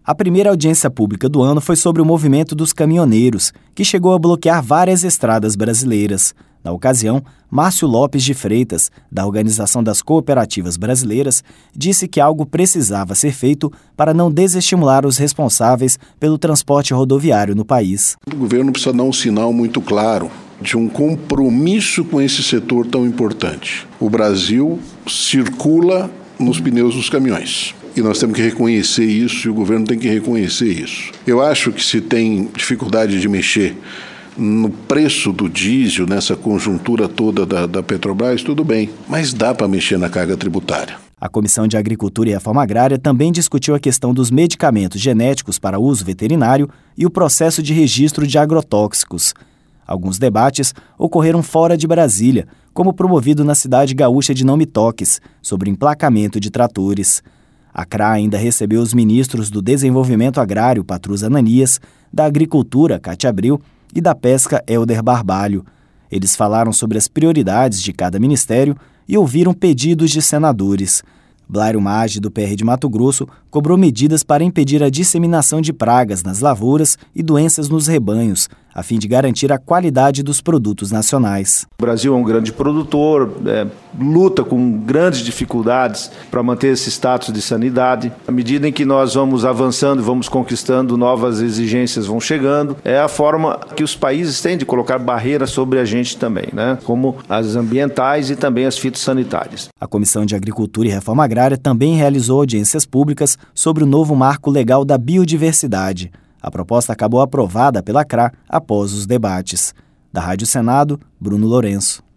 A primeira audiência pública do ano foi sobre o movimento dos caminhoneiros, que chegou a bloquear várias estradas brasileiras. Na ocasião, Márcio Lopes de Freitas, da Organização das Cooperativas Brasileiras, disse que algo precisava ser feito para não desestimular os responsáveis pelo transporte rodoviário no país. O governo precisa dar um sinal muito claro de um compromisso com esse setor tão importante. O Brasil circula nos pneus dos caminhões. E nós temos que reconhecer isso e o governo tem que reconhecer isso. Eu acho que se tem dificuldade de mexer no preço do diesel, nessa conjuntura toda da Petrobras, tudo bem, mas dá para mexer na carga tributária. A Comissão de Agricultura e Reforma Agrária também discutiu a questão dos medicamentos genéticos para uso veterinário e o processo de registro de agrotóxicos. Alguns debates ocorreram fora de Brasília, como promovido na cidade gaúcha de Não Me Toques, sobre emplacamento de tratores. A CRA ainda recebeu os ministros do Desenvolvimento Agrário, Patrus Ananias, da Agricultura, Cátia Abreu, e da Pesca, Helder Barbalho. Eles falaram sobre as prioridades de cada ministério e ouviram pedidos de senadores. Blário Maggi, do PR de Mato Grosso, cobrou medidas para impedir a disseminação de pragas nas lavouras e doenças nos rebanhos, a fim de garantir a qualidade dos produtos nacionais. O Brasil é um grande produtor, luta com grandes dificuldades para manter esse status de sanidade. À medida em que nós vamos avançando, vamos conquistando, novas exigências vão chegando. É a forma que os países têm de colocar barreiras sobre a gente também, como as ambientais e também as fitossanitárias. A Comissão de Agricultura e Reforma Agrária também realizou audiências públicas sobre o novo marco legal da biodiversidade. A proposta acabou aprovada pela CRA após os debates. Da Rádio Senado, Bruno Lourenço.